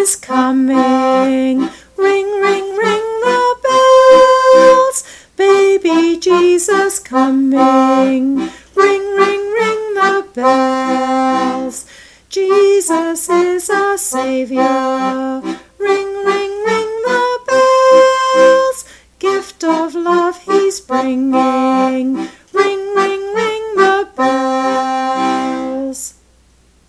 is coming. Ring, ring, ring the bells. Baby Jesus coming. Ring, ring, ring the bells. Jesus is our Saviour. Ring, ring, ring the bells. Gift of love he's bringing.